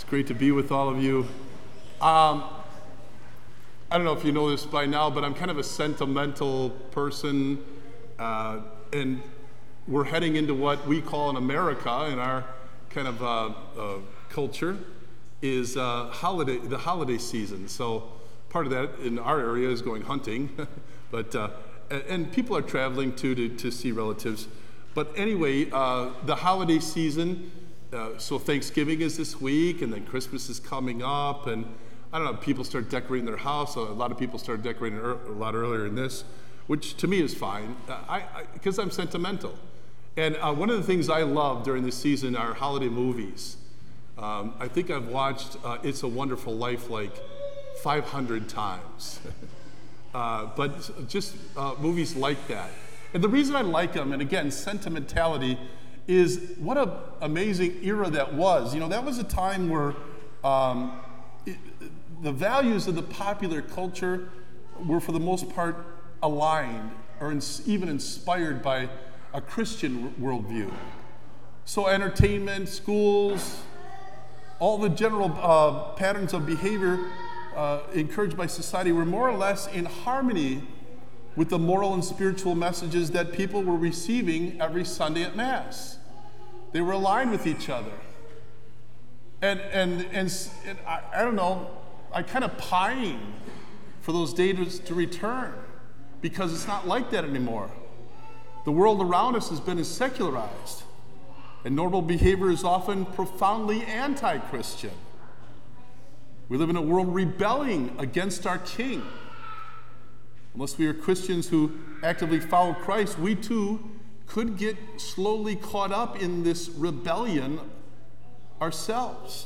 It's great to be with all of you. I don't know if you know this by now, but I'm kind of a sentimental person, and we're heading into what we call in America, in our kind of culture, is the holiday season. So part of that in our area is going hunting, but and people are traveling to see relatives. But anyway, the holiday season. So Thanksgiving is this week, and then Christmas is coming up, and I don't know, people start decorating their house. A lot of people start decorating a lot earlier than this, which to me is fine, because I'm sentimental. And one of the things I love during this season are holiday movies. I think I've watched It's a Wonderful Life like 500 times, but just movies like that. And the reason I like them, and again, sentimentality, is what an amazing era that was. You know, that was a time where the values of the popular culture were for the most part aligned or even inspired by a Christian worldview. So entertainment, schools, all the general patterns of behavior encouraged by society were more or less in harmony with the moral and spiritual messages that people were receiving every Sunday at Mass. They were aligned with each other. And I don't know, I kind of pine for those days to return, because it's not like that anymore. The world around us has been secularized, and normal behavior is often profoundly anti-Christian. We live in a world rebelling against our King. Unless we are Christians who actively follow Christ, we too could get slowly caught up in this rebellion ourselves.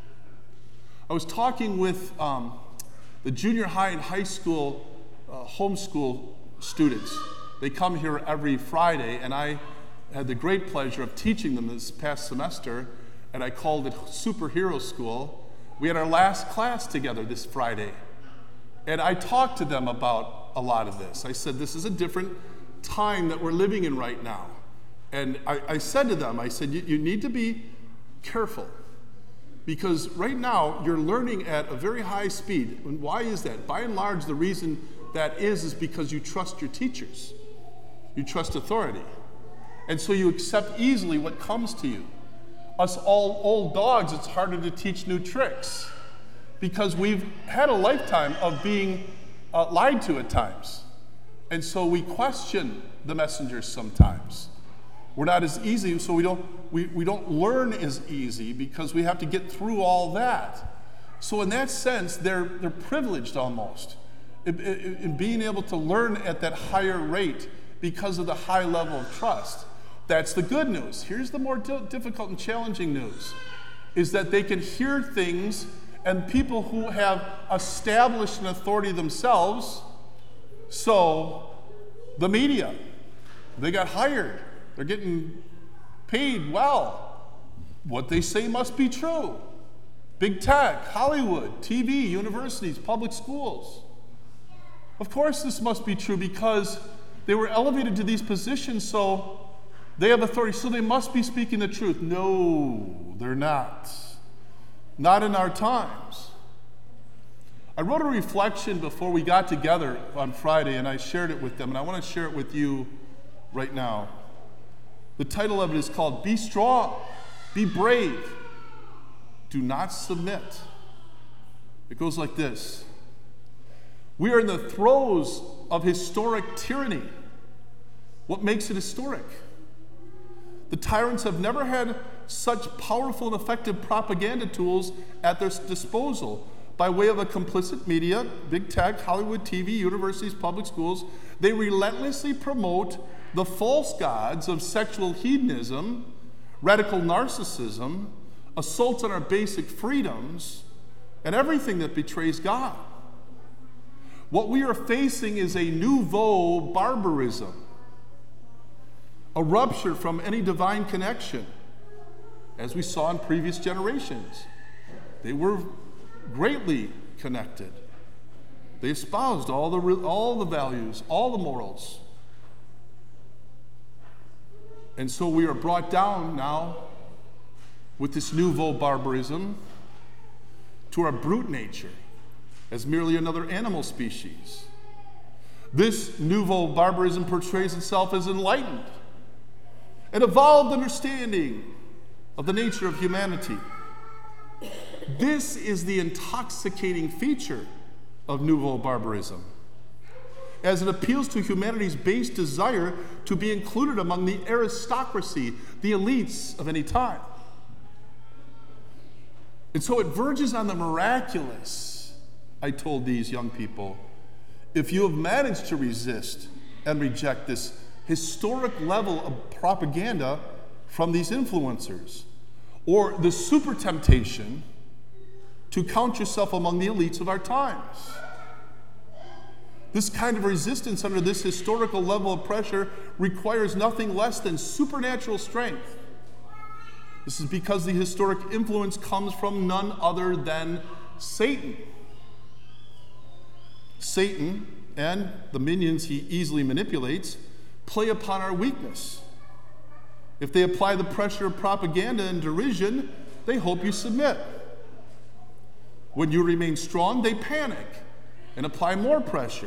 I was talking with the junior high and high school homeschool students. They come here every Friday, and I had the great pleasure of teaching them this past semester, and I called it Superhero School. We had our last class together this Friday, and I talked to them about a lot of this. I said, this is a different time that we're living in right now. And I said to them, I said, you need to be careful, because right now you're learning at a very high speed. And why is that? By and large, the reason that is because you trust your teachers. You trust authority. And so you accept easily what comes to you. Us all old dogs, it's harder to teach new tricks, because we've had a lifetime of being lied to at times. And so we question the messengers sometimes. We're not as easy, so we don't learn as easy, because we have to get through all that. So in that sense, they're privileged almost in being able to learn at that higher rate because of the high level of trust. That's the good news. Here's the more difficult and challenging news, is that they can hear things, and people who have established an authority themselves, so the media, they got hired. They're getting paid well. What they say must be true. Big tech, Hollywood, TV, universities, public schools. Of course this must be true, because they were elevated to these positions, so they have authority, so they must be speaking the truth. No, they're not. Not in our times. I wrote a reflection before we got together on Friday, and I shared it with them, and I want to share it with you right now. The title of it is called Be Strong, Be Brave, Do Not Submit. It goes like this. We are in the throes of historic tyranny. What makes it historic? The tyrants have never had such powerful and effective propaganda tools at their disposal. By way of a complicit media, big tech, Hollywood, TV, universities, public schools, they relentlessly promote the false gods of sexual hedonism, radical narcissism, assaults on our basic freedoms, and everything that betrays God. What we are facing is a nouveau barbarism, a rupture from any divine connection, as we saw in previous generations. They were greatly connected. They espoused all the values, all the morals. And so we are brought down now with this nouveau barbarism to our brute nature as merely another animal species. This nouveau barbarism portrays itself as enlightened, an evolved understanding of the nature of humanity. This is the intoxicating feature of nouveau barbarism, as it appeals to humanity's base desire to be included among the aristocracy, the elites of any time. And so it verges on the miraculous, I told these young people, if you have managed to resist and reject this historic level of propaganda from these influencers, or the super temptation to count yourself among the elites of our times. This kind of resistance under this historical level of pressure requires nothing less than supernatural strength. This is because the historic influence comes from none other than Satan. Satan and the minions he easily manipulates play upon our weakness. If they apply the pressure of propaganda and derision, they hope you submit. When you remain strong, they panic and apply more pressure.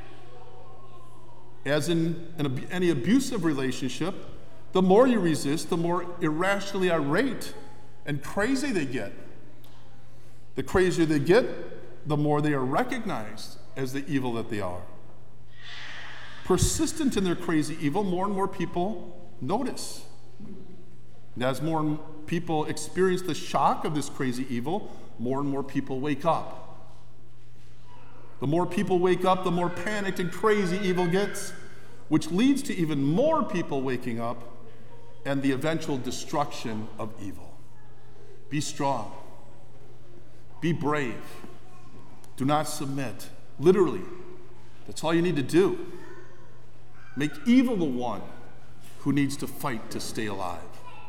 As in any abusive relationship, the more you resist, the more irrationally irate and crazy they get. The crazier they get, the more they are recognized as the evil that they are. Persistent in their crazy evil, more and more people notice. And as more people experience the shock of this crazy evil, more and more people wake up. The more people wake up, the more panicked and crazy evil gets, which leads to even more people waking up and the eventual destruction of evil. Be strong. Be brave. Do not submit. Literally, that's all you need to do. Make evil the one who needs to fight to stay alive.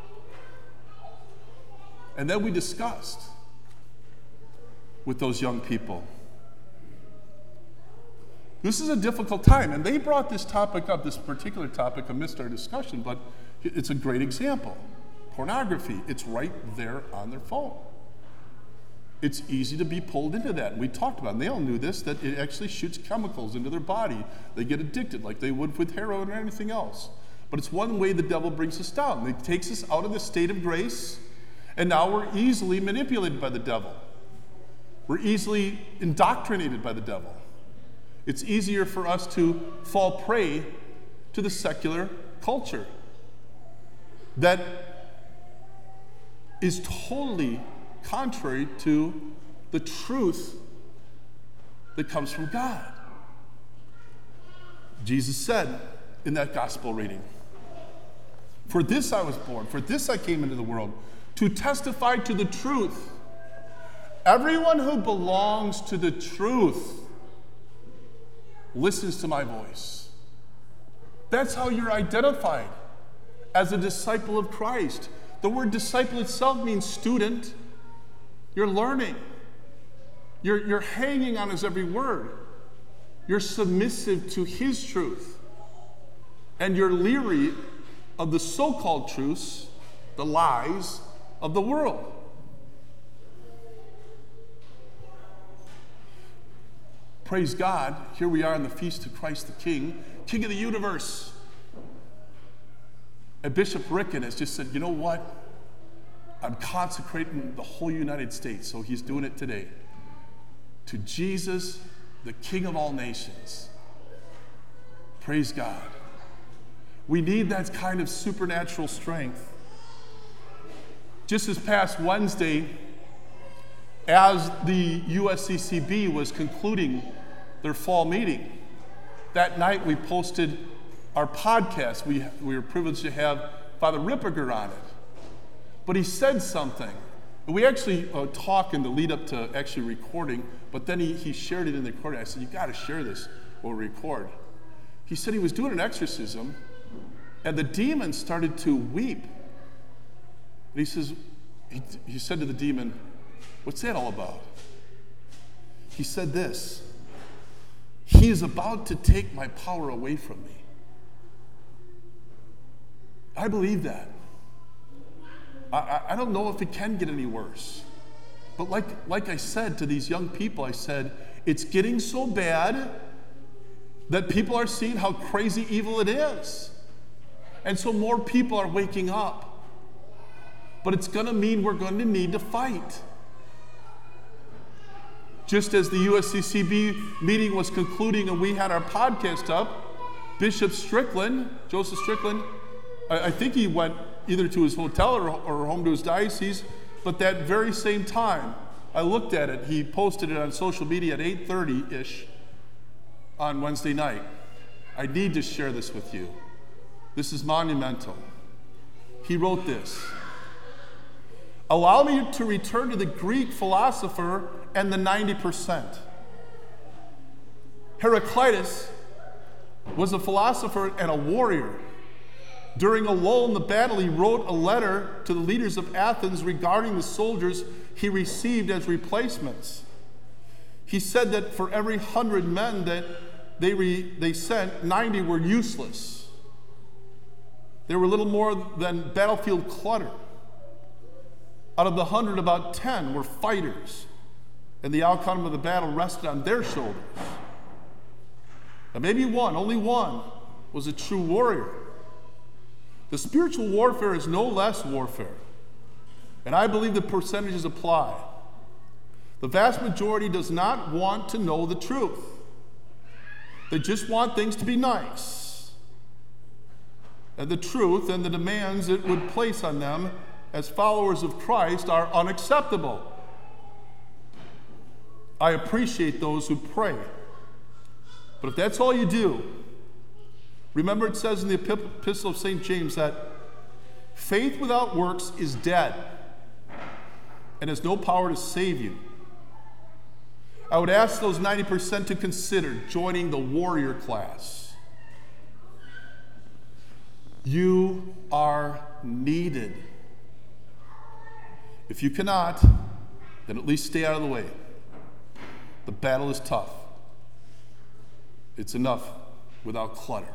And then we discussed with those young people. This is a difficult time, and they brought this topic up, this particular topic, amidst our discussion, but it's a great example. Pornography, it's right there on their phone. It's easy to be pulled into that. And we talked about it, and they all knew this, that it actually shoots chemicals into their body. They get addicted like they would with heroin or anything else. But it's one way the devil brings us down. He takes us out of the state of grace, and now we're easily manipulated by the devil. We're easily indoctrinated by the devil. It's easier for us to fall prey to the secular culture that is totally contrary to the truth that comes from God. Jesus said in that gospel reading, "For this I was born, for this I came into the world, to testify to the truth. Everyone who belongs to the truth listens to my voice." That's how you're identified as a disciple of Christ. The word disciple itself means student. You're learning. You're hanging on his every word. You're submissive to his truth. And you're leery of the so-called truths, the lies of the world. Praise God, here we are on the feast of Christ the King, King of the universe. And Bishop Ricken has just said, you know what? I'm consecrating the whole United States, so he's doing it today, to Jesus, the King of all nations. Praise God. We need that kind of supernatural strength. Just this past Wednesday, as the USCCB was concluding their fall meeting, that night we posted our podcast. We were privileged to have Father Ripperger on it. But he said something. We actually talked in the lead up to actually recording, but then he shared it in the recording. I said, you got to share this or record. He said he was doing an exorcism, and the demon started to weep. And he says, he said to the demon, "What's that all about?" He said this, "He is about to take my power away from me." I believe that. I don't know if it can get any worse. But like I said to these young people, I said, it's getting so bad that people are seeing how crazy evil it is. And so more people are waking up. But it's going to mean we're going to need to fight. Just as the USCCB meeting was concluding and we had our podcast up, Bishop Strickland, Joseph Strickland, I think he went either to his hotel or home to his diocese, but that very same time, I looked at it, he posted it on social media at 8:30-ish on Wednesday night. I need to share this with you. This is monumental. He wrote this: "Allow me to return to the Greek philosopher and the 90%. Heraclitus was a philosopher and a warrior. During a lull in the battle, he wrote a letter to the leaders of Athens regarding the soldiers he received as replacements. He said that for every 100 men that they sent, 90 were useless. They were little more than battlefield clutter. Out of the 100, about 10 were fighters, and the outcome of the battle rested on their shoulders. And maybe one, only one, was a true warrior. The spiritual warfare is no less warfare, and I believe the percentages apply. The vast majority does not want to know the truth. They just want things to be nice. And the truth and the demands it would place on them as followers of Christ are unacceptable. I appreciate those who pray. But if that's all you do, remember it says in the Epistle of St. James that faith without works is dead and has no power to save you. I would ask those 90% to consider joining the warrior class. You are needed. If you cannot, then at least stay out of the way. The battle is tough. It's enough without clutter.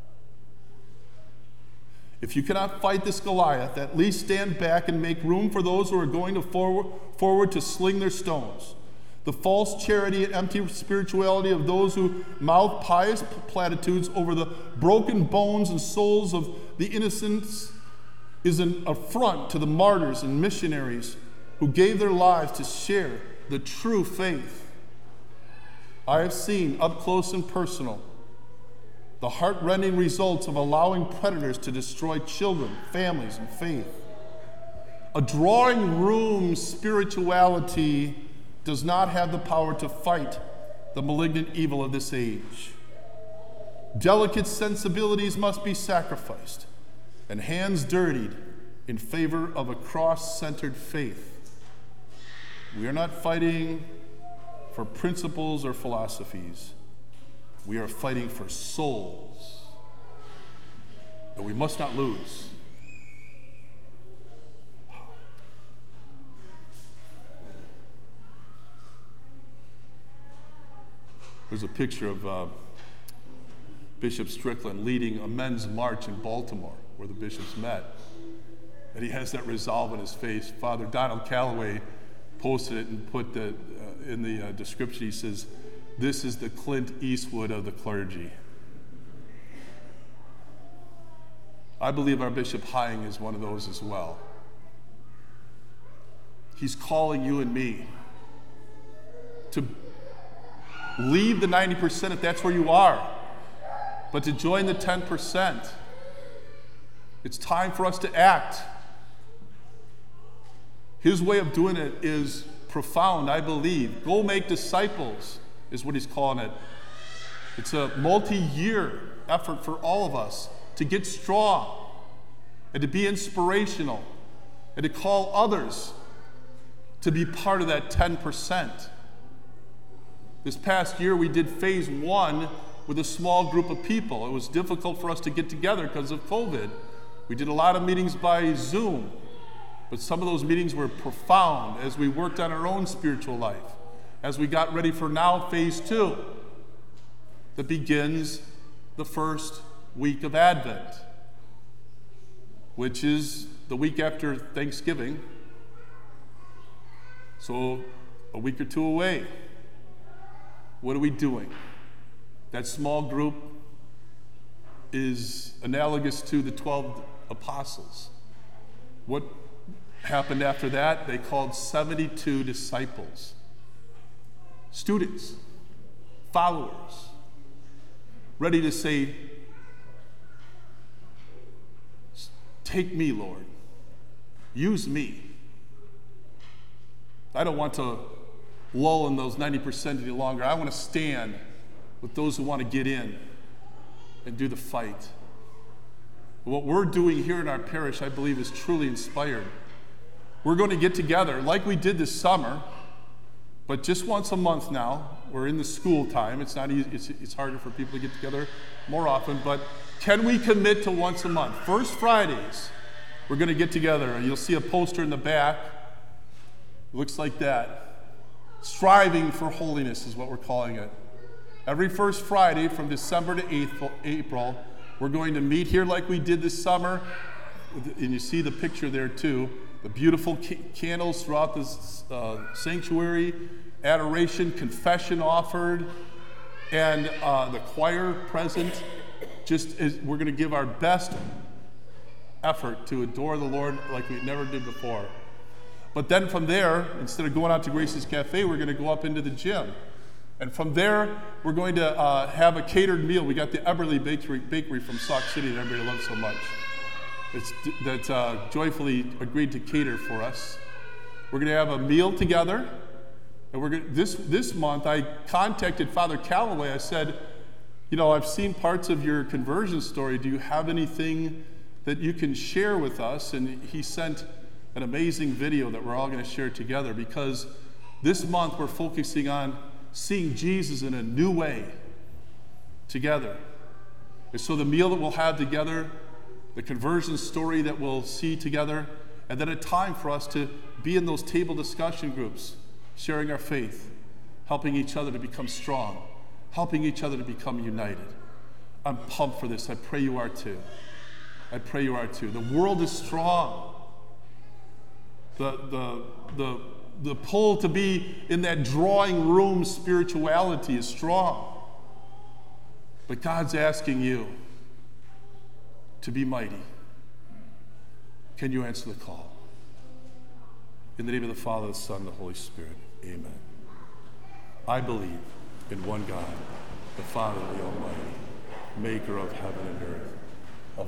If you cannot fight this Goliath, at least stand back and make room for those who are going to forward to sling their stones. The false charity and empty spirituality of those who mouth pious platitudes over the broken bones and souls of the innocents is an affront to the martyrs and missionaries who gave their lives to share the true faith. I have seen up close and personal the heart-rending results of allowing predators to destroy children, families, and faith. A drawing room spirituality does not have the power to fight the malignant evil of this age. Delicate sensibilities must be sacrificed and hands dirtied in favor of a cross-centered faith. We are not fighting for principles or philosophies. We are fighting for souls that we must not lose. There's a picture of Bishop Strickland leading a men's march in Baltimore where the bishops met. And he has that resolve in his face. Father Donald Calloway posted it and put in the description, he says, "This is the Clint Eastwood of the clergy." I believe our Bishop Hying is one of those as well. He's calling you and me to leave the 90% if that's where you are, but to join the 10%. It's time for us to act. His way of doing it is profound, I believe. Go make disciples is what he's calling it. It's a multi-year effort for all of us to get strong and to be inspirational and to call others to be part of that 10%. This past year, we did phase 1 with a small group of people. It was difficult for us to get together because of COVID. We did a lot of meetings by Zoom, but some of those meetings were profound as we worked on our own spiritual life, as we got ready for now phase 2 that begins the first week of Advent, which is the week after Thanksgiving. So a week or two away, what are we doing? That small group is analogous to the 12 apostles. What happened after that? They called 72 disciples, students, followers, ready to say, take me, Lord. Use me. I don't want to lull in those 90% any longer. I want to stand with those who want to get in and do the fight. What we're doing here in our parish, I believe, is truly inspired. We're going to get together like we did this summer, but just once a month now. We're in the school time. It's not easy. It's harder for people to get together more often, but can we commit to once a month? First Fridays, we're going to get together, and you'll see a poster in the back. It looks like that. Striving for holiness is what we're calling it. Every first Friday from December to April, we're going to meet here like we did this summer, and you see the picture there too. The beautiful candles throughout the sanctuary, adoration, confession offered, and the choir present. Just as we're going to give our best effort to adore the Lord like we never did before. But then from there, instead of going out to Grace's Cafe, we're going to go up into the gym. And from there, we're going to have a catered meal. We got the Eberly Bakery from Sauk City that everybody loves so much. That joyfully agreed to cater for us. We're going to have a meal together. And we're going this month, I contacted Father Calloway. I said, I've seen parts of your conversion story. Do you have anything that you can share with us? And he sent an amazing video that we're all going to share together, because this month we're focusing on seeing Jesus in a new way together. And so the meal that we'll have together, the conversion story that we'll see together, and then a time for us to be in those table discussion groups, sharing our faith, helping each other to become strong, helping each other to become united. I'm pumped for this. I pray you are too. I pray you are too. The world is strong. The pull to be in that drawing room spirituality is strong. But God's asking you to be mighty. Can you answer the call? In the name of the Father, the Son, and the Holy Spirit, amen. I believe in one God, the Father, the Almighty, maker of heaven and earth,